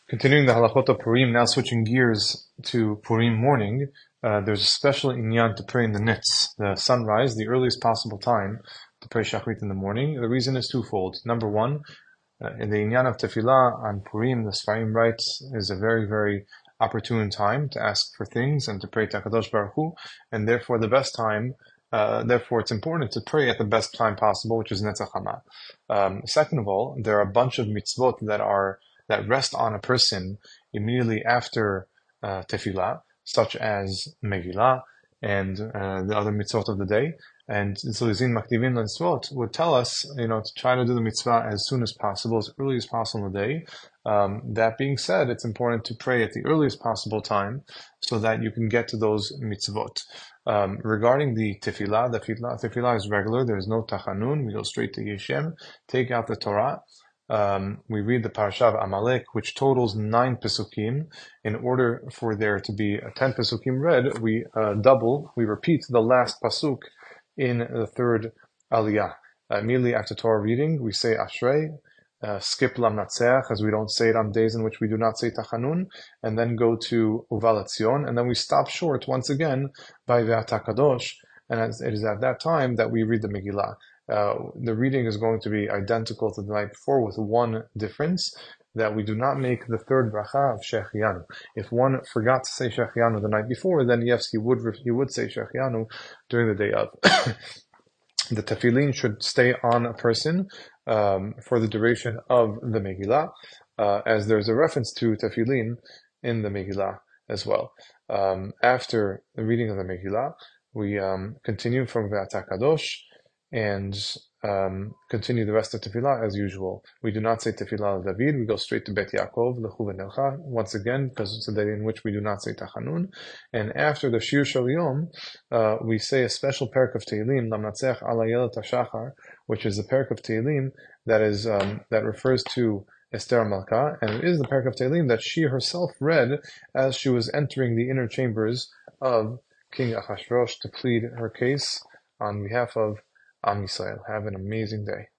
Continuing the halachot of Purim, now switching gears to Purim morning, there's a special inyan to pray in the nitz, the sunrise, the earliest possible time to pray shachrit in the morning. The reason is twofold. Number one, in the inyan of tefillah on Purim, the Sfarim writes, is a very, very opportune time to ask for things and to pray to HaKadosh Baruch Hu, and therefore the best time, therefore it's important to pray at the best time possible, which is Netzach Hama. Second of all, there are a bunch of mitzvot that rest on a person immediately after tefillah, such as Megillah and the other mitzvot of the day. And Zolizin Maktivin Mitzvot would tell us, to try to do the mitzvah as soon as possible, as early as possible in the day. That being said, it's important to pray at the earliest possible time so that you can get to those mitzvot. Regarding the tefillah is regular. There is no tachanun. We go straight to Yeshem, take out the Torah. We read the parasha of Amalek, which totals 9 pesukim. In order for there to be 10 pesukim read, we repeat the last pasuk in the third aliyah. Immediately after Torah reading, we say Ashrei, skip Lam Natseach, as we don't say it on days in which we do not say Tachanun, and then go to Uval Etzion, and then we stop short once again by Ve'ata Kadosh, and it is at that time that we read the Megillah. The reading is going to be identical to the night before with one difference, that we do not make the third bracha of Shechianu. If one forgot to say Shechianu the night before, then yes, he would say Shechianu during the day of. The tefillin should stay on a person for the duration of the Megillah, as there's a reference to tefillin in the Megillah as well. After the reading of the Megillah, we continue from Ve'ata Kadosh and continue the rest of tefillah as usual. We do not say tefillah of David. We go straight to Bet Yaakov, Lechu v'Nelcha, once again, because it's a day in which we do not say Tachanun. And after the Shir Shel Yom, we say a special parak of Tehillim, Lamnatzech ala Yelet HaShachar, which is a parak of Tehillim that refers to Esther Malka, and it is the parak of Tehillim that she herself read as she was entering the inner chambers of King Achashverosh to plead her case on behalf of Am Yisrael. Have an amazing day.